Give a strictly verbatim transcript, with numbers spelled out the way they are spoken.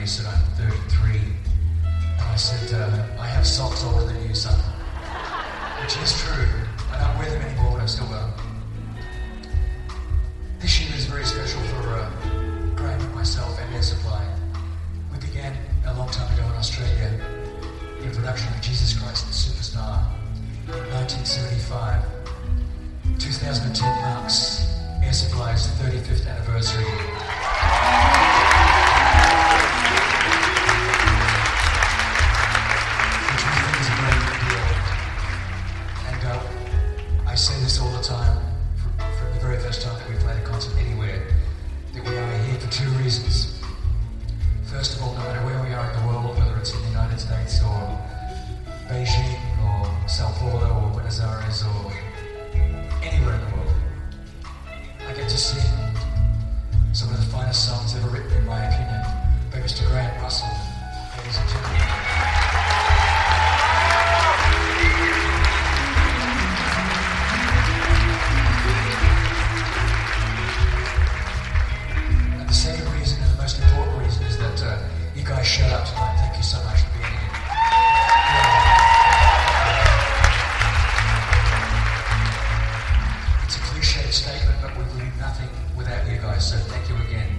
said I'm thirty-three. And I said, uh, I have socks older than you, son. Which is true. I don't wear them anymore, but I still wear them. This year is very special for uh, Graham and myself and Air Supply. We began a long time ago in Australia the introduction of Jesus Christ the Superstar in nineteen seventy-five. two thousand ten marks Air Supply's thirty-fifth anniversary. Which we think is a great deal. And uh, I say this all the time, from, from the very first time that we played a concert anywhere, that we are here for two reasons. First of all, no matter where we are in the world, whether it's in the United States or Beijing or Sao Paulo or Buenos Aires or anywhere in the world, I get to sing some of the finest songs ever written, in my opinion, by Mister Grant Russell, ladies and gentlemen. And the second reason, and the most important reason, is that uh, you guys showed up tonight. Thank you so much for being here. It's a cliched statement, but we would be nothing without you guys, so thank you again.